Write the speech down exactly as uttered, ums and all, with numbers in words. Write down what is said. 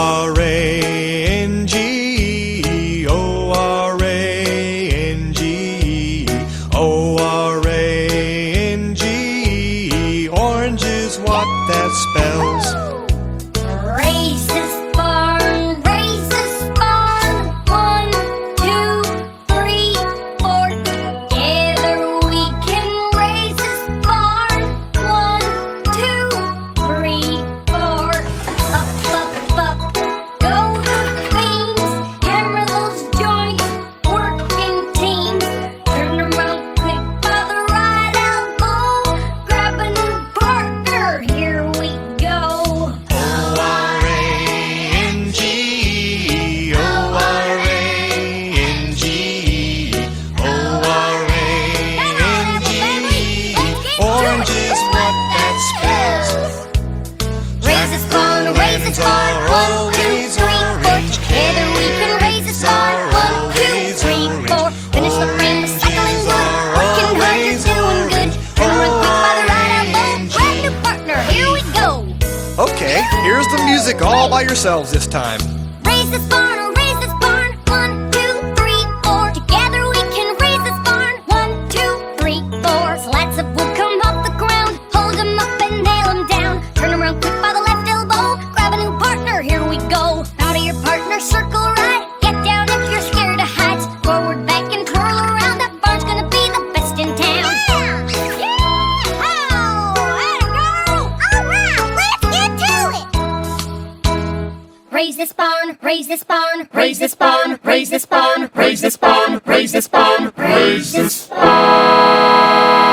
R A N G, O R A N G, O R A N G. Orange is what that spells. Raise this barn, raise this barn. One, two, three, four. Together we can raise this barn. One, two, three, four. Up, up, up, go the beams. Hammer those joints, working teams. Turn around quick by the right elbow. Grab a new partner, here we go. O R A N G, O R A N G, O R A N G. Orange is what that spells. Raise this barn, raise this barn. One, two, three, four. Together we can raise this barn. One, two, three, four. Finish the frame, recycling wood. Working hard, you're doing good. Turn around quick by the right elbow. Grab new partner, here we go. Okay, here's the music all by yourselves this time. Raise this barn, raise this barn. One, two, three, four. Together we can raise this barn. One, two, three, four. Slats of wood come off the ground. Hold 'em up and nail 'em down. Turn 'em around quick by the left elbow. Grab a new partner, here we go. Out of your partner, circle right. Get down if you're scared of heights. Forward, back, and twirl around. That barn's gonna be the best in town. Yeah! Yeah! Oh, atta girl! All right, let's get to it. Raise this barn, raise this barn, raise this barn, raise this barn, raise this barn, raise this barn, raise this barn.